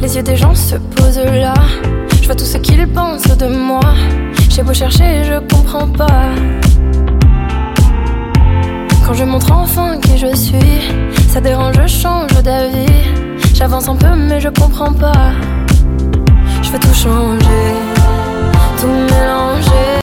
les yeux des gens se posent là. Je vois tout ce qu'ils pensent de moi. J'ai beau chercher, je comprends pas. Quand je montre enfin qui je suis, ça dérange, je change d'avis. J'avance un peu mais je comprends pas. Je veux tout changer, tout mélanger.